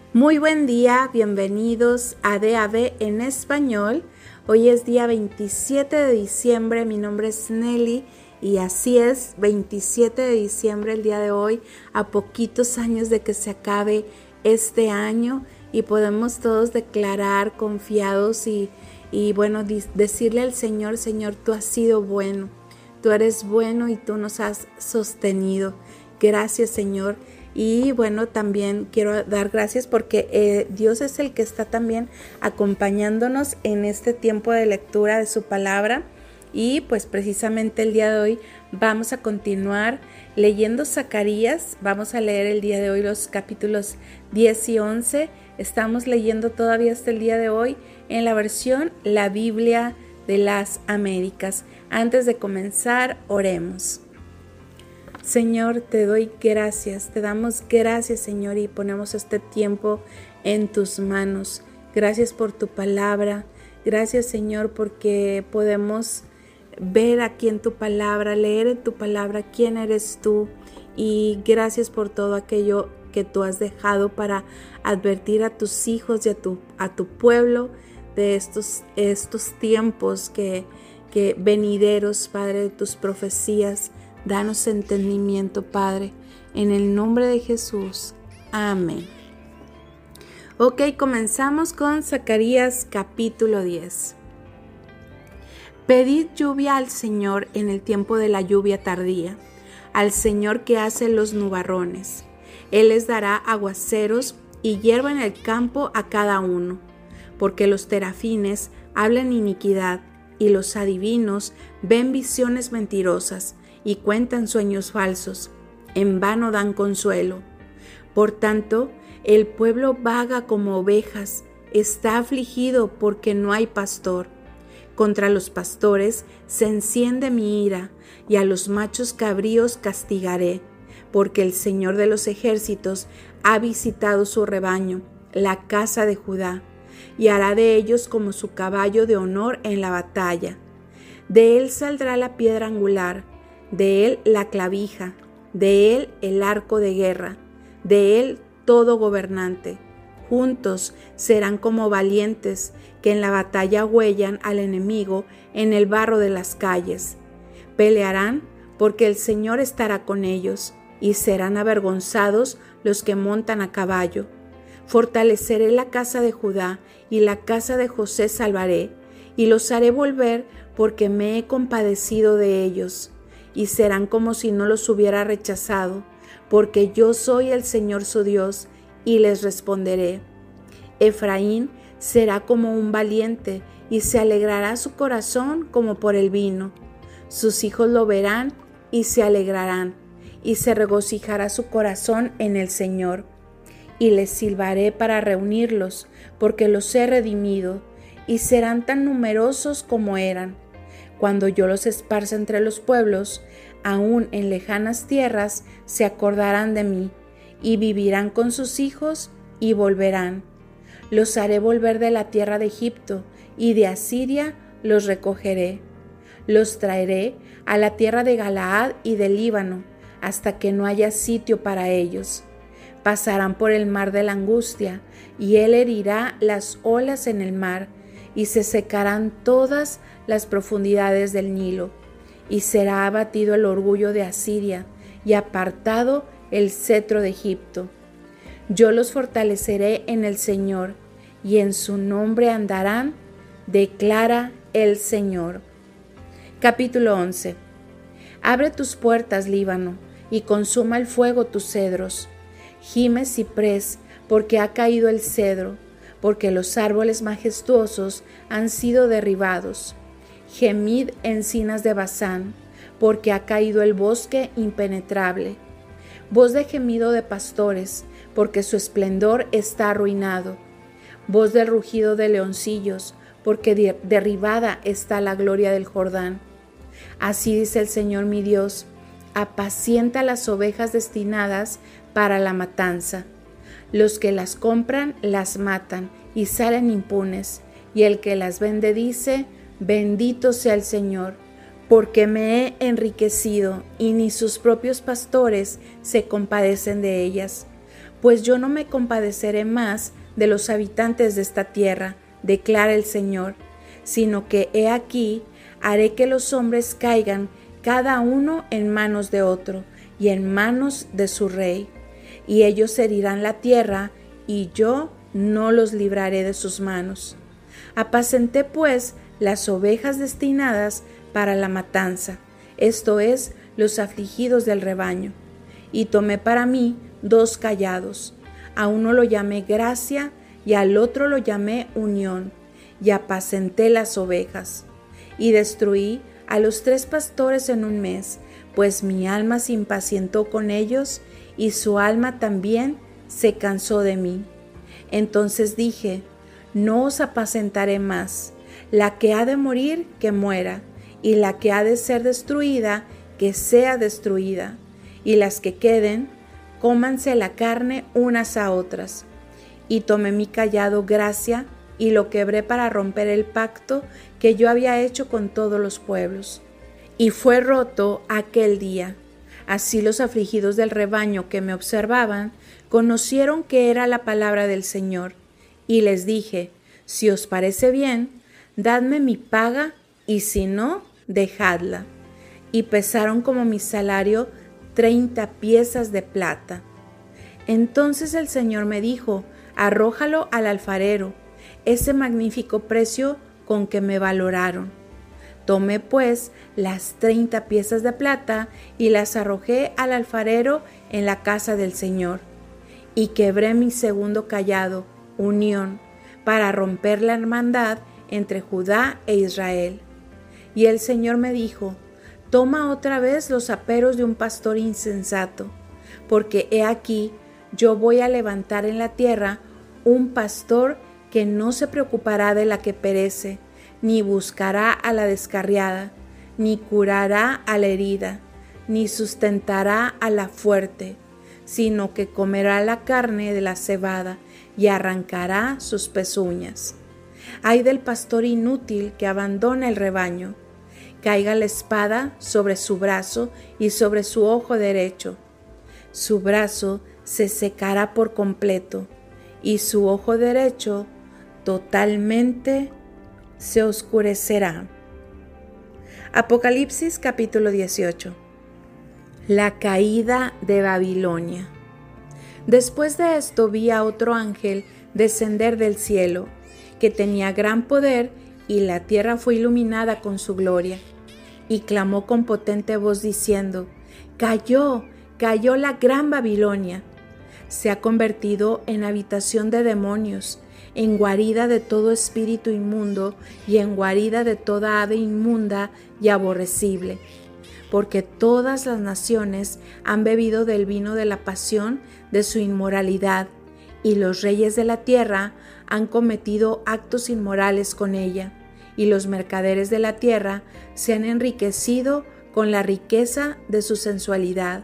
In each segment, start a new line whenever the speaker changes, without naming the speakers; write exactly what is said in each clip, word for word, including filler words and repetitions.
Muy buen día, bienvenidos a D A B en español. Hoy es día veintisiete de diciembre, mi nombre es Nelly y así es, veintisiete de diciembre el día de hoy, a poquitos años de que se acabe este año y podemos todos declarar confiados y, y bueno, decirle al Señor, Señor, tú has sido bueno, tú eres bueno y tú nos has sostenido. Gracias, Señor. Y bueno, también quiero dar gracias porque eh, Dios es el que está también acompañándonos en este tiempo de lectura de su palabra. Y pues precisamente el día de hoy vamos a continuar leyendo Zacarías. Vamos a leer el día de hoy los capítulos diez y once. Estamos leyendo todavía hasta el día de hoy en la versión La Biblia de las Américas. Antes de comenzar, oremos. Señor, te doy gracias, te damos gracias, Señor, y ponemos este tiempo en tus manos. Gracias por tu palabra, gracias, Señor, porque podemos ver aquí en tu palabra, leer en tu palabra quién eres tú, y gracias por todo aquello que tú has dejado para advertir a tus hijos y a tu, a tu pueblo de estos, estos tiempos que, que venideros, Padre, de tus profecías. Danos entendimiento, Padre, en el nombre de Jesús. Amén. Ok, comenzamos con Zacarías capítulo diez. Pedid lluvia al Señor en el tiempo de la lluvia tardía, al Señor que hace los nubarrones. Él les dará aguaceros y hierba en el campo a cada uno, porque los terafines hablan iniquidad y los adivinos ven visiones mentirosas y cuentan sueños falsos, en vano dan consuelo. Por tanto, el pueblo vaga como ovejas, está afligido porque no hay pastor. Contra los pastores se enciende mi ira, y a los machos cabríos castigaré, porque el Señor de los ejércitos ha visitado su rebaño, la casa de Judá, y hará de ellos como su caballo de honor en la batalla. De él saldrá la piedra angular, de él la clavija, de él el arco de guerra, de él todo gobernante. Juntos serán como valientes que en la batalla huellan al enemigo en el barro de las calles. Pelearán porque el Señor estará con ellos, y serán avergonzados los que montan a caballo. Fortaleceré la casa de Judá, y la casa de José salvaré, y los haré volver porque me he compadecido de ellos. Y serán como si no los hubiera rechazado, porque yo soy el Señor su Dios, y les responderé. Efraín será como un valiente, y se alegrará su corazón como por el vino. Sus hijos lo verán y se alegrarán, y se regocijará su corazón en el Señor. Y les silbaré para reunirlos, porque los he redimido, y serán tan numerosos como eran. Cuando yo los esparza entre los pueblos, aún en lejanas tierras, se acordarán de mí, y vivirán con sus hijos, y volverán. Los haré volver de la tierra de Egipto, y de Asiria los recogeré. Los traeré a la tierra de Galaad y del Líbano, hasta que no haya sitio para ellos. Pasarán por el mar de la angustia, y él herirá las olas en el mar, y se secarán todas las profundidades del Nilo, y será abatido el orgullo de Asiria, y apartado el cetro de Egipto. Yo los fortaleceré en el Señor, y en su nombre andarán, declara el Señor. Capítulo once. Abre tus puertas, Líbano, y consuma el fuego tus cedros. Gime ciprés, porque ha caído el cedro, porque los árboles majestuosos han sido derribados. Gemid encinas de Basán, porque ha caído el bosque impenetrable. Voz de gemido de pastores, porque su esplendor está arruinado. Voz del rugido de leoncillos, porque de- derribada está la gloria del Jordán. Así dice el Señor mi Dios: apacienta las ovejas destinadas para la matanza. Los que las compran las matan y salen impunes, y el que las vende dice: bendito sea el Señor, porque me he enriquecido, y ni sus propios pastores se compadecen de ellas. Pues yo no me compadeceré más de los habitantes de esta tierra, declara el Señor, sino que he aquí, haré que los hombres caigan cada uno en manos de otro y en manos de su rey, y ellos herirán la tierra, y yo no los libraré de sus manos. Apacenté pues las ovejas destinadas para la matanza, esto es, los afligidos del rebaño, y tomé para mí dos callados, a uno lo llamé gracia y al otro lo llamé unión, y apacenté las ovejas, y destruí a los tres pastores en un mes, pues mi alma se impacientó con ellos, y su alma también se cansó de mí. Entonces dije, no os apacentaré más, la que ha de morir, que muera, y la que ha de ser destruida, que sea destruida, y las que queden, cómanse la carne unas a otras. Y tomé mi callado gracia, y lo quebré para romper el pacto que yo había hecho con todos los pueblos. Y fue roto aquel día. Así los afligidos del rebaño que me observaban conocieron que era la palabra del Señor. Y les dije, si os parece bien, dadme mi paga, y si no, dejadla. Y pesaron como mi salario treinta piezas de plata. Entonces el Señor me dijo, arrójalo al alfarero, ese magnífico precio con que me valoraron. Tomé pues las treinta piezas de plata y las arrojé al alfarero en la casa del Señor, y quebré mi segundo callado, unión, para romper la hermandad entre Judá e Israel. Y el Señor me dijo, toma otra vez los aperos de un pastor insensato, porque he aquí, yo voy a levantar en la tierra un pastor que no se preocupará de la que perece, ni buscará a la descarriada, ni curará a la herida, ni sustentará a la fuerte, sino que comerá la carne de la cebada y arrancará sus pezuñas. Ay del pastor inútil que abandona el rebaño. Caiga la espada sobre su brazo y sobre su ojo derecho. Su brazo se secará por completo y su ojo derecho totalmente se oscurecerá. Apocalipsis capítulo dieciocho. La caída de Babilonia. Después de esto vi a otro ángel descender del cielo, que tenía gran poder, y la tierra fue iluminada con su gloria. Y clamó con potente voz diciendo, cayó, cayó la gran Babilonia. Se ha convertido en habitación de demonios, en guarida de todo espíritu inmundo y en guarida de toda ave inmunda y aborrecible. Porque todas las naciones han bebido del vino de la pasión de su inmoralidad, y los reyes de la tierra han cometido actos inmorales con ella, y los mercaderes de la tierra se han enriquecido con la riqueza de su sensualidad.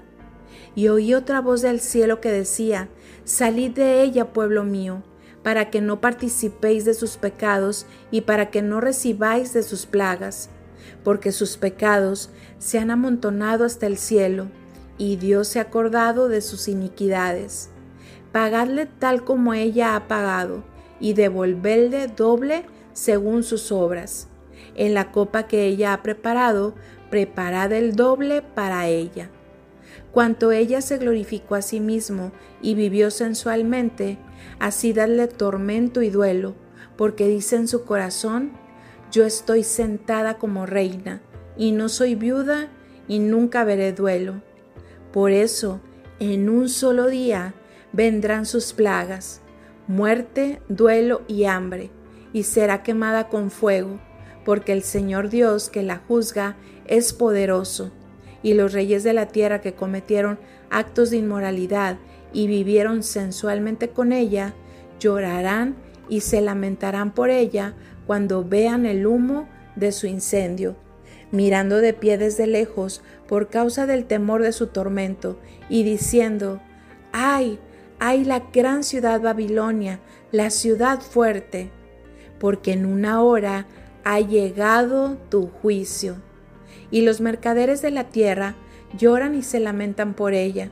Y oí otra voz del cielo que decía, salid de ella, pueblo mío, para que no participéis de sus pecados y para que no recibáis de sus plagas, porque sus pecados se han amontonado hasta el cielo, y Dios se ha acordado de sus iniquidades. Pagadle tal como ella ha pagado, y devolvedle doble según sus obras. En la copa que ella ha preparado, preparad el doble para ella. Cuanto ella se glorificó a sí mismo y vivió sensualmente, así dadle tormento y duelo, porque dice en su corazón, yo estoy sentada como reina, y no soy viuda, y nunca veré duelo. Por eso, en un solo día vendrán sus plagas, muerte, duelo y hambre, y será quemada con fuego, porque el Señor Dios que la juzga es poderoso. Y los reyes de la tierra que cometieron actos de inmoralidad y vivieron sensualmente con ella, llorarán y se lamentarán por ella cuando vean el humo de su incendio, mirando de pie desde lejos por causa del temor de su tormento, y diciendo, ¡ay, ay la gran ciudad Babilonia, la ciudad fuerte! Porque en una hora ha llegado tu juicio. Y los mercaderes de la tierra lloran y se lamentan por ella,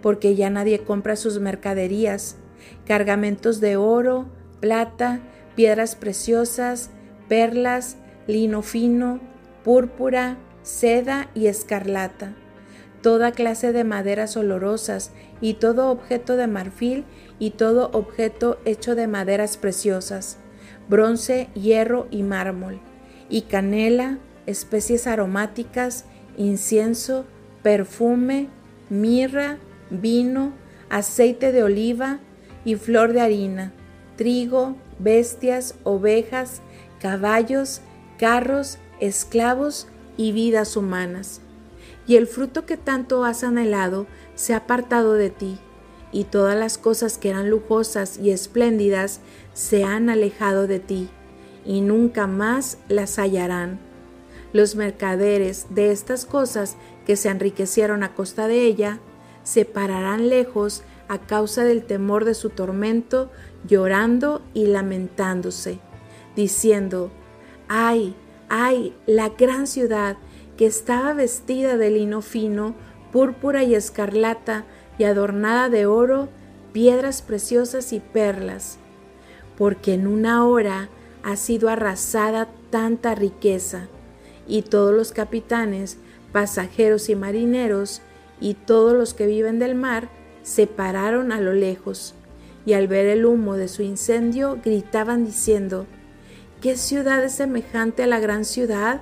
porque ya nadie compra sus mercaderías, cargamentos de oro, plata, piedras preciosas, perlas, lino fino, púrpura, seda y escarlata, toda clase de maderas olorosas y todo objeto de marfil y todo objeto hecho de maderas preciosas, bronce, hierro y mármol, y canela, especies aromáticas, incienso, perfume, mirra, vino, aceite de oliva y flor de harina, trigo, bestias, ovejas, caballos, carros, esclavos y vidas humanas. Y el fruto que tanto has anhelado se ha apartado de ti, y todas las cosas que eran lujosas y espléndidas se han alejado de ti, y nunca más las hallarán. Los mercaderes de estas cosas que se enriquecieron a costa de ella, se pararán lejos a causa del temor de su tormento, llorando y lamentándose, diciendo: ¡ay, ay, la gran ciudad que estaba vestida de lino fino, púrpura y escarlata, y adornada de oro, piedras preciosas y perlas! Porque en una hora ha sido arrasada tanta riqueza, y todos los capitanes, pasajeros y marineros, y todos los que viven del mar, se pararon a lo lejos, y al ver el humo de su incendio gritaban diciendo: ¿qué ciudad es semejante a la gran ciudad?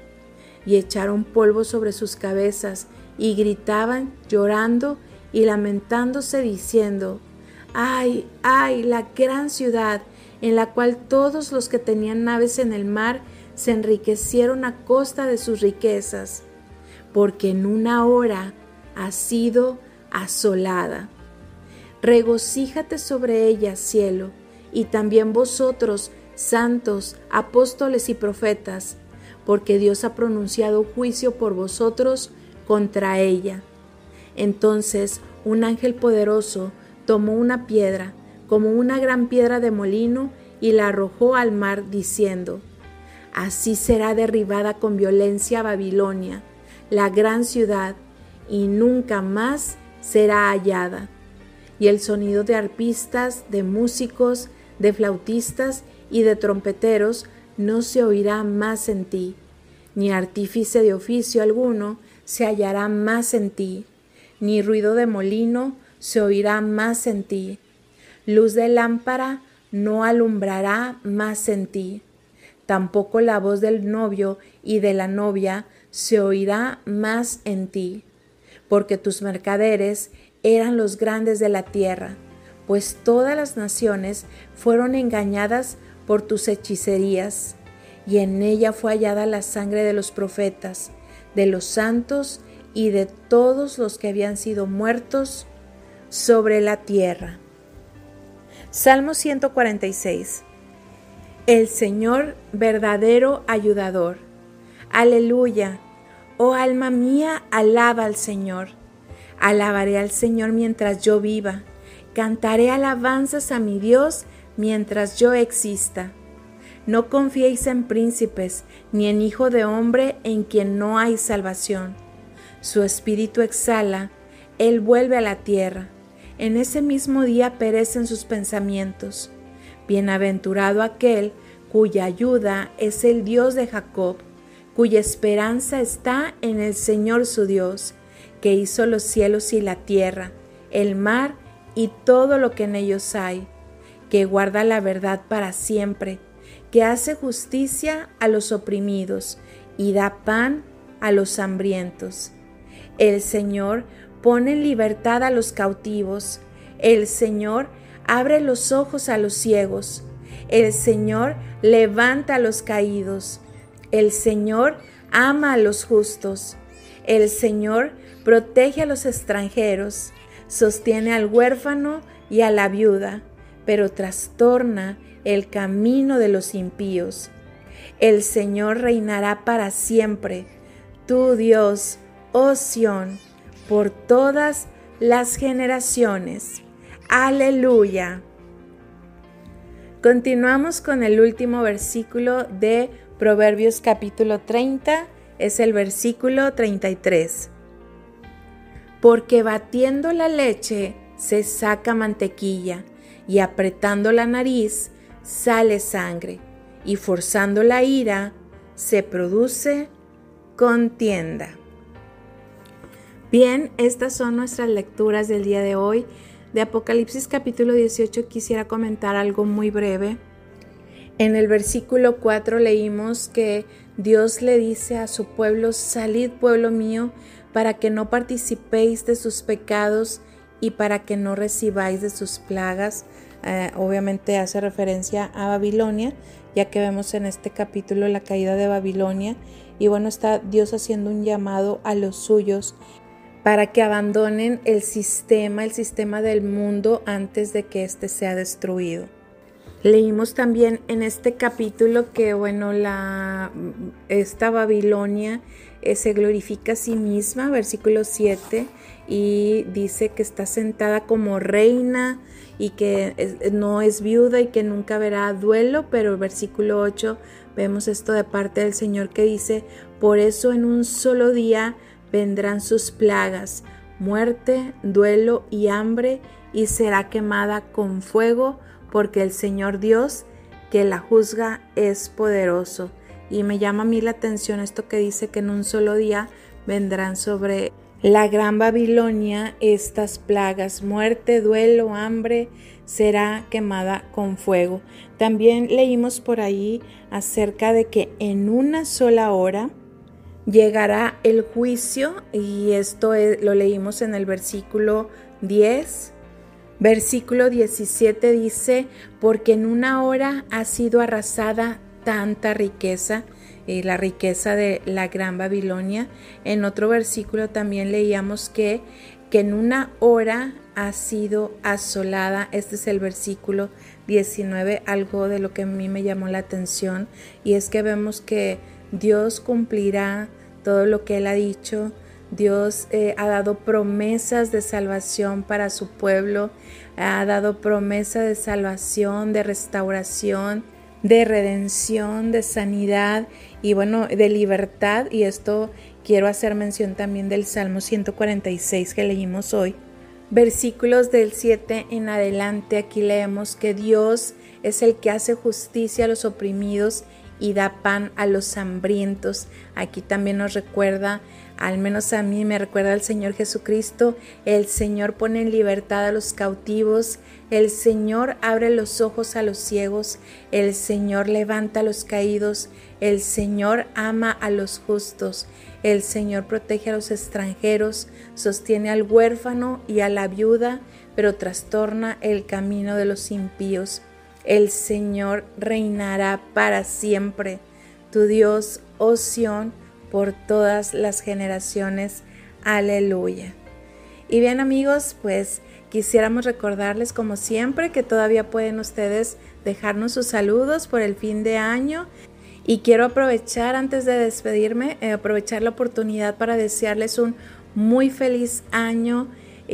Y echaron polvo sobre sus cabezas, y gritaban llorando y lamentándose diciendo: ¡ay, ay, la gran ciudad, en la cual todos los que tenían naves en el mar se enriquecieron a costa de sus riquezas! Porque en una hora ha sido asolada. Regocíjate sobre ella, cielo, y también vosotros, santos, apóstoles y profetas, porque Dios ha pronunciado juicio por vosotros contra ella. Entonces un ángel poderoso tomó una piedra, como una gran piedra de molino, y la arrojó al mar, diciendo: así será derribada con violencia Babilonia, la gran ciudad, y nunca más será hallada. Y el sonido de arpistas, de músicos, de flautistas y de trompeteros no se oirá más en ti, ni artífice de oficio alguno se hallará más en ti, ni ruido de molino se oirá más en ti. Luz de lámpara no alumbrará más en ti. Tampoco la voz del novio y de la novia se oirá más en ti, porque tus mercaderes eran los grandes de la tierra, pues todas las naciones fueron engañadas por tus hechicerías, y en ella fue hallada la sangre de los profetas, de los santos y de todos los que habían sido muertos sobre la tierra. Salmo ciento cuarenta y seis. El Señor, verdadero ayudador. Aleluya. Oh alma mía, alaba al Señor. Alabaré al Señor mientras yo viva. Cantaré alabanzas a mi Dios mientras yo exista. No confiéis en príncipes, ni en hijo de hombre en quien no hay salvación. Su espíritu exhala, él vuelve a la tierra. En ese mismo día perecen sus pensamientos. Bienaventurado aquel cuya ayuda es el Dios de Jacob, cuya esperanza está en el Señor su Dios, que hizo los cielos y la tierra, el mar y todo lo que en ellos hay, que guarda la verdad para siempre, que hace justicia a los oprimidos y da pan a los hambrientos. El Señor pone en libertad a los cautivos. El Señor abre los ojos a los ciegos. El Señor levanta a los caídos. El Señor ama a los justos. El Señor protege a los extranjeros. Sostiene al huérfano y a la viuda, pero trastorna el camino de los impíos. El Señor reinará para siempre, tu Dios, oh Sión, por todas las generaciones. Aleluya. Continuamos con el último versículo de Proverbios capítulo treinta, es el versículo treinta y tres. porque batiendo la leche se saca mantequilla, y apretando la nariz sale sangre, y forzando la ira se produce contienda. Bien, estas son nuestras lecturas del día de hoy. De Apocalipsis capítulo dieciocho quisiera comentar algo muy breve. En el versículo cuatro leímos que Dios le dice a su pueblo: salid, pueblo mío, para que no participéis de sus pecados y para que no recibáis de sus plagas. Eh, obviamente hace referencia a Babilonia, ya que vemos en este capítulo la caída de Babilonia. Y bueno, está Dios haciendo un llamado a los suyos para que abandonen el sistema, el sistema del mundo antes de que éste sea destruido. Leímos también en este capítulo que, bueno, la, esta Babilonia eh, se glorifica a sí misma, versículo siete, y dice que está sentada como reina y que es, no es viuda y que nunca verá duelo, pero el versículo ocho vemos esto de parte del Señor que dice: por eso en un solo día vendrán sus plagas, muerte, duelo y hambre, y será quemada con fuego, porque el Señor Dios que la juzga es poderoso. Y me llama a mí la atención esto que dice que en un solo día vendrán sobre la gran Babilonia estas plagas, muerte, duelo, hambre, será quemada con fuego. También leímos por ahí acerca de que en una sola hora llegará el juicio, y esto es, lo leímos en el versículo diez. Versículo diecisiete dice: porque en una hora ha sido arrasada tanta riqueza, y la riqueza de la gran Babilonia. En otro versículo también leíamos que, que en una hora ha sido asolada. Este es el versículo diecinueve, algo de lo que a mí me llamó la atención, y es que vemos que Dios cumplirá todo lo que Él ha dicho. Dios eh, ha dado promesas de salvación para su pueblo, ha dado promesa de salvación, de restauración, de redención, de sanidad y bueno, de libertad. Y esto quiero hacer mención también del Salmo ciento cuarenta y seis que leímos hoy. Versículos del siete en adelante, aquí leemos que Dios es el que hace justicia a los oprimidos y da pan a los hambrientos. Aquí también nos recuerda, al menos a mí me recuerda al Señor Jesucristo. El Señor pone en libertad a los cautivos, el Señor abre los ojos a los ciegos, el Señor levanta a los caídos, el Señor ama a los justos, el Señor protege a los extranjeros, sostiene al huérfano y a la viuda, pero trastorna el camino de los impíos. El Señor reinará para siempre, tu Dios, oh Sión, por todas las generaciones. Aleluya. Y bien, amigos, pues quisiéramos recordarles como siempre que todavía pueden ustedes dejarnos sus saludos por el fin de año. Y quiero aprovechar, antes de despedirme, eh, aprovechar la oportunidad para desearles un muy feliz año.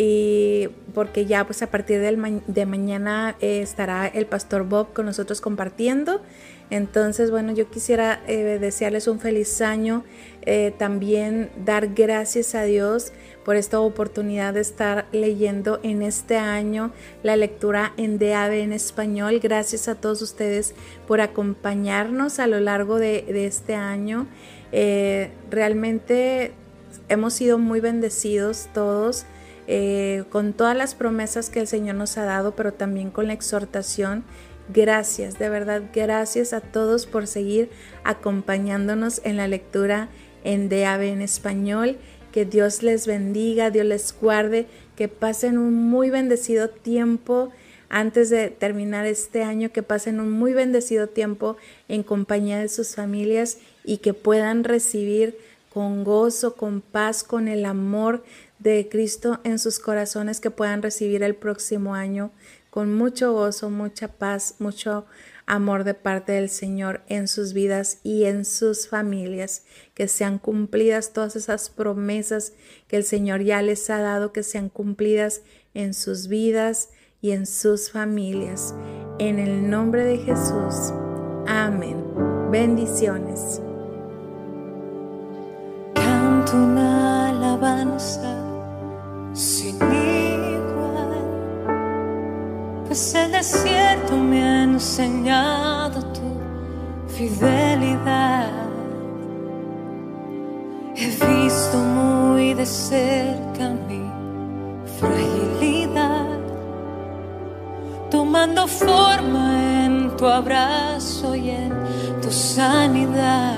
Y porque ya pues a partir del ma- de mañana eh, estará el pastor Bob con nosotros compartiendo. Entonces bueno, yo quisiera eh, desearles un feliz año, eh, también dar gracias a Dios por esta oportunidad de estar leyendo en este año la lectura en D A B en español. Gracias a todos ustedes por acompañarnos a lo largo de, de este año. Eh, realmente hemos sido muy bendecidos todos. Eh, con todas las promesas que el Señor nos ha dado, pero también con la exhortación. Gracias, de verdad, gracias a todos por seguir acompañándonos en la lectura en D A B en español. Que Dios les bendiga, Dios les guarde, que pasen un muy bendecido tiempo antes de terminar este año, que pasen un muy bendecido tiempo en compañía de sus familias y que puedan recibir con gozo, con paz, con el amor de Cristo en sus corazones, que puedan recibir el próximo año con mucho gozo, mucha paz, mucho amor de parte del Señor en sus vidas y en sus familias, que sean cumplidas todas esas promesas que el Señor ya les ha dado, que sean cumplidas en sus vidas y en sus familias. En el nombre de Jesús. Amén. Bendiciones.
Canto una alabanza sin igual, pues el desierto me ha enseñado tu fidelidad. He visto muy de cerca mi fragilidad, tomando forma en tu abrazo y en tu sanidad.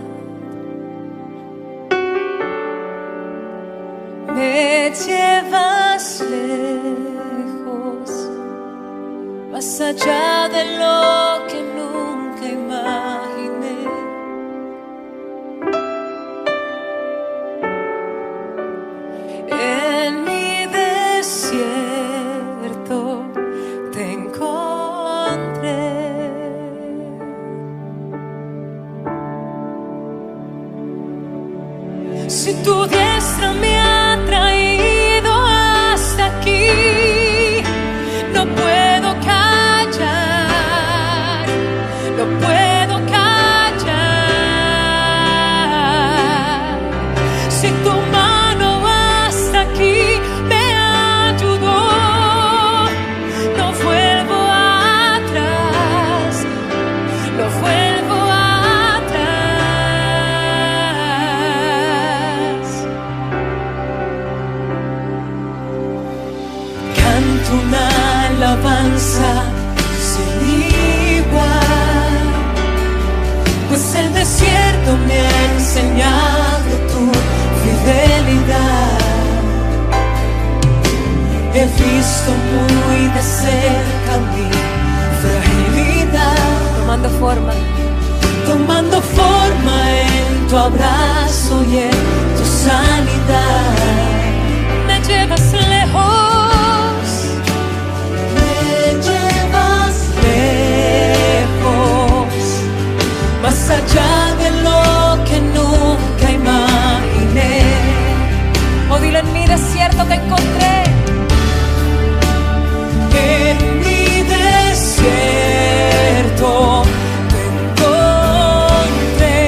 Me llevas lejos, más allá de lo que nunca imaginé. En mi desierto te encontré. Si tu diestra me ha traído hasta aquí, no puedo callar, no puedo callar. Si tu mano hasta aquí me ayudó, no vuelvo atrás, no vuelvo atrás. Canto una alabanza sin igual, pues el desierto me ha enseñado tu fidelidad. He visto muy de cerca mi fragilidad, tomando forma, tomando forma en tu abrazo y en tu sanidad. Me llevas lejos, me llevas lejos, más allá de lo que nunca imaginé. Oh, dilo, en mi desierto te encontré. En mi desierto te encontré.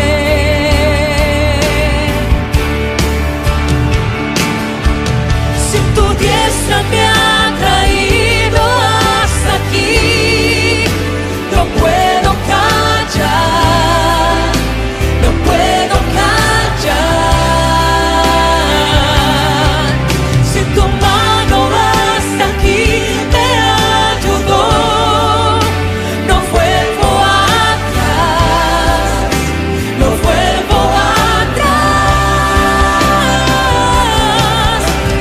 Si tu diestra me ha traído hasta aquí, no puedo callar, no puedo callar. Si tu mano hasta aquí me ayudó, no vuelvo atrás, no vuelvo atrás.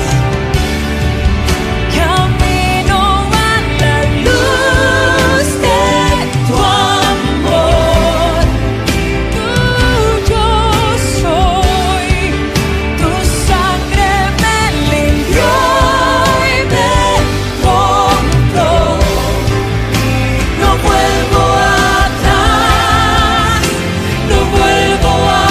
Camino a la luz de tu amor, tuyo soy, tu sangre me limpió y me compró. No vuelvo atrás, no vuelvo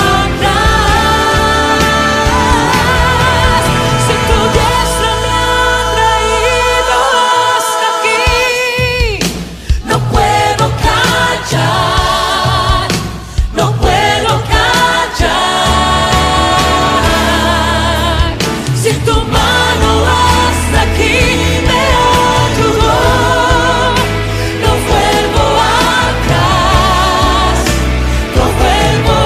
atrás. Si tu diestra me ha traído hasta aquí, no puedo callar, no puedo callar. Si tu mano hasta aquí me ayudó, no vuelvo atrás, no vuelvo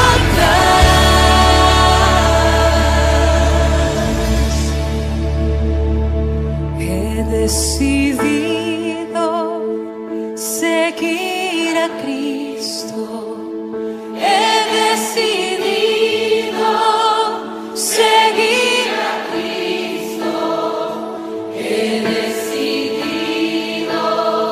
atrás. He decidido seguir a Cristo. He decidido seguir a Cristo. He decidido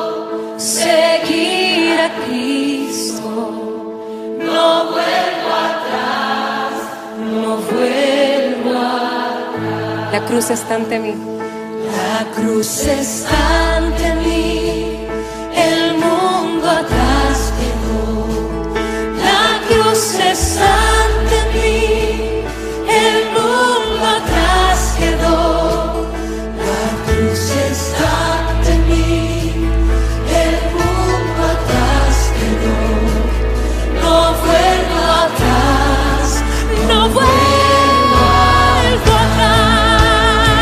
seguir a Cristo. No vuelvo atrás, no vuelvo atrás. La cruz está ante mí. La cruz está ante mí, el mundo atrás quedó. La cruz está ante mí, el mundo atrás quedó. La cruz está ante mí, el mundo atrás quedó. No vuelvo atrás, no vuelvo atrás.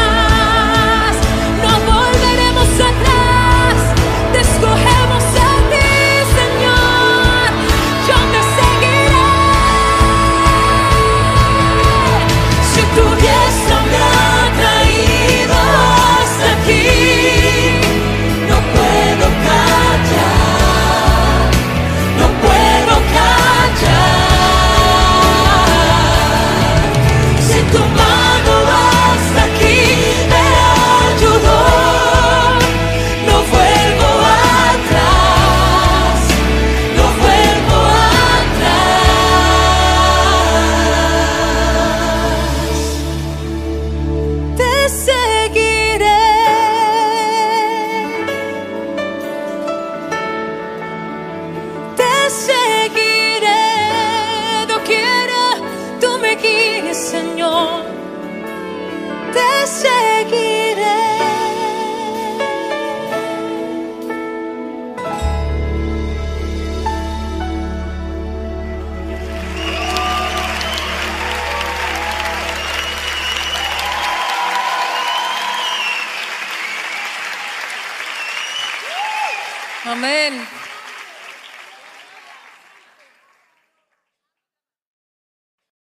Señor, te seguiré. Amén.